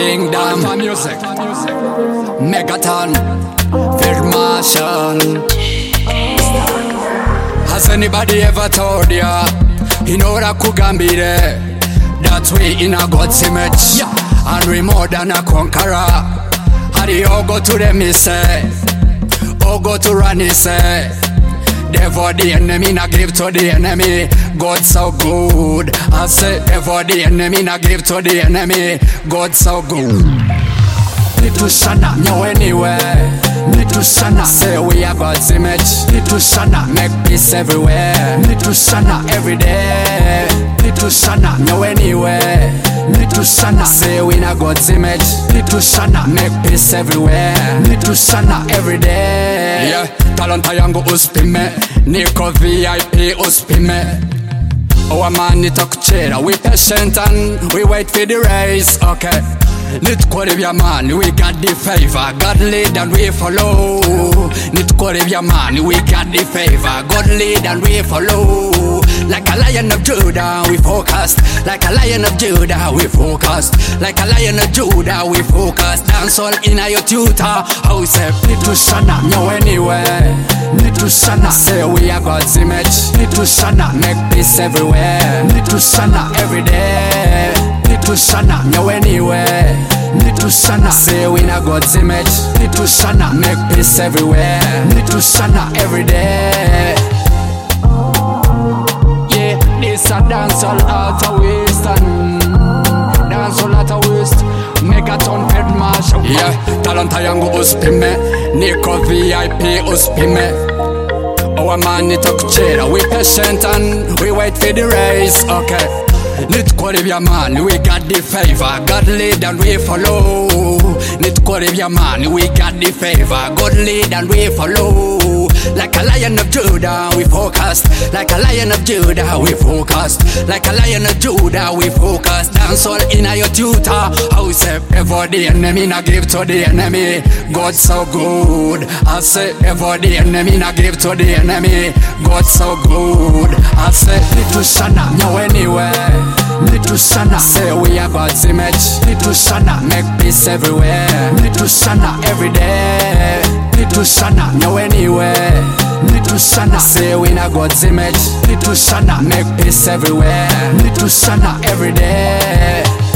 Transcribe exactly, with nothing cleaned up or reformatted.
Kingdom music. Megaton Field Marshal. Has anybody ever told ya Inora kugambire that we in a God's image, and we more than a conqueror? Hari ogo to them he say, ogo to run he say. Devil the enemy, not give to the enemy. God so good. I say devil the enemy, not give to the enemy. God so good. Need to shana, no anywhere. Need to shana, say we are God's image. Need to shana, make peace everywhere. Need to shana every day. Need to shana, no anywhere. Need to shana, say we are God's image. Need to shana, make peace everywhere. Need to shana every day. Yeah, talanta yangu uspime, niko V I P uspime. Our man nitakuchera, we patient and we wait for the race, okay. Nitkorevya man, we got the favor. God lead and we follow. Nitkorevya man, we got the favor. God lead and we follow. Like a lion of Judah, we focus. Like a lion of Judah, we focus. Like a lion of Judah, we focus. Dance all in your tutor. How say, need to shana, no anywhere. Need to shana, say we are God's image. Need to shana, make peace everywhere. Need to shana every day. Need to shana, no anywhere. Need to shana, say we in a God's image. Need to shana, make peace everywhere. Need to shana every day. Yeah, this a dancehall out of Western. Dancehall out of West. Megaton Field Marshal. Yeah, talanta yangu uspime, niko V I P uspime. Our man nitakuchera, we patient and we wait for the race, okay. Nitkorevya man, we got the favor. God lead and we follow. Nitkorevya man, we got the favor. God lead and we follow. Like a lion of Judah, we focus. Like a lion of Judah, we focus. Like a lion of Judah, we focus. Dance all in your tutor. How say ever the enemy not give to the enemy. God so good. I say ever the enemy not give to the enemy. God so good. I say need to shana, no anywhere. Need to shana, say we are God's image. Need to shana, make peace everywhere. Need to shana every day. Need to shana, no anywhere. Need to shana, say we in a God's image. Need to shana, make peace everywhere. Need to shana every day.